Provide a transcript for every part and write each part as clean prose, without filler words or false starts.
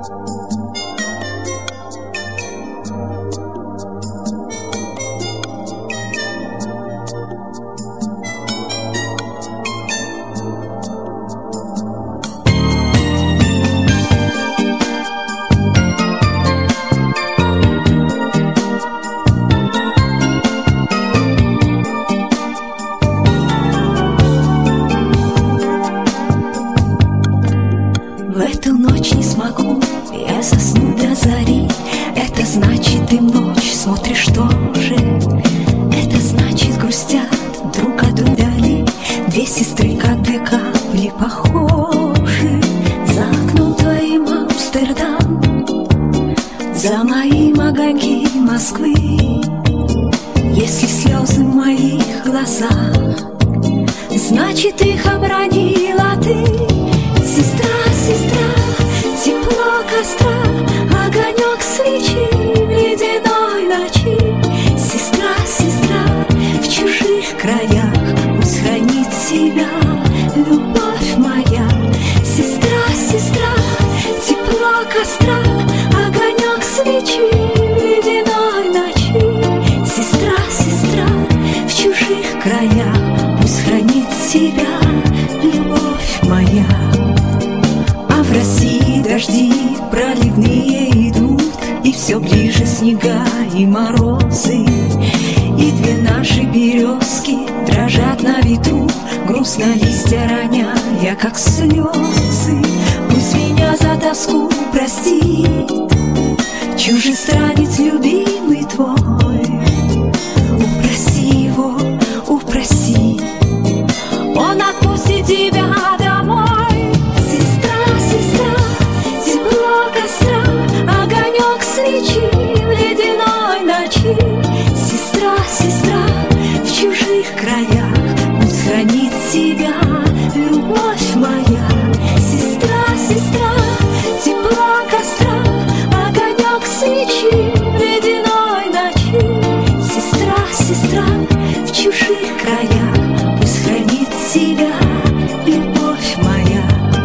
В эту ночь не смогу я заснуть до зари. Это значит, ты в ночь смотришь тоже. Это значит, грустят друг от друга вдали две сестры, как две капли похожи. За окном твоим Амстердам, за моим огоньки Москвы. Если слезы в моих глазах, значит, их обронила ты. Сестра, сестра, тепло костра, огонек свечи в ледяной ночи. Сестра, сестра, в чужих краях пусть хранит себя любовь моя. Сестра, сестра, тепло костра, огонек свечи в ледяной ночи. Сестра, сестра, в чужих краях пусть хранит себя любовь моя. А в России дожди проливные идут, и все ближе снега и морозы. И две наши березки дрожат на ветру, грустно листья роняя, как слезы. Пусть меня за тоску простит чужестранец любимый твой. Упроси его, упроси, он отпустит тебя домой. Свечи в ледяной ночи. Сестра, сестра, в чужих краях пусть хранит себя любовь моя. Сестра, сестра, тепло костра, огонек свечи в ледяной ночи. Сестра, сестра, в чужих краях пусть хранит себя любовь моя.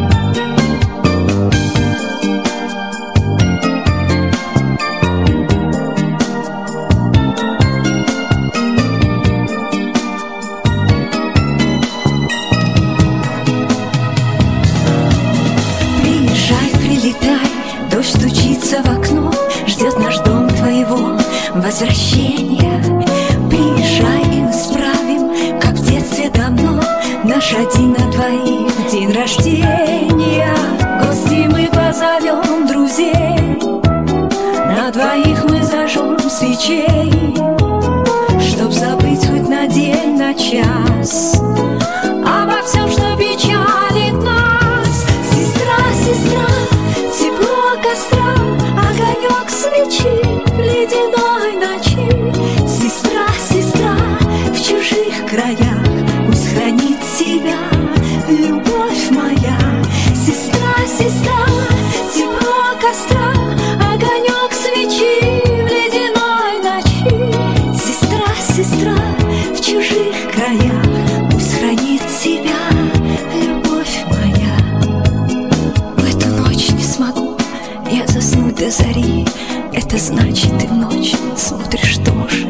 Дождь стучится в окно, ждет наш дом твоего возвращения. Приезжай, и мы справим, как в детстве давно, наш один на двоих день рождения. В гости мы позовем друзей, на двоих мы зажжем свечей, чтоб забыть хоть на день, на час обо всем, что печалит нас. Сестра, сестра, тепло костра, огонек свечи в ледяной ночи. Сестра, сестра, в чужих краях пусть хранит себя любовь моя. Сестра, сестра, тепло костра, огонек свечи в ледяной ночи. Сестра, сестра, в чужих краях пусть хранит себя любовь моя. В эту ночь не смогу я заснуть до зари. Это значит, ты в ночь смотришь тоже.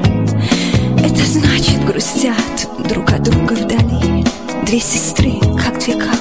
Это значит, грустят друг от друга вдали две сестры, как две капли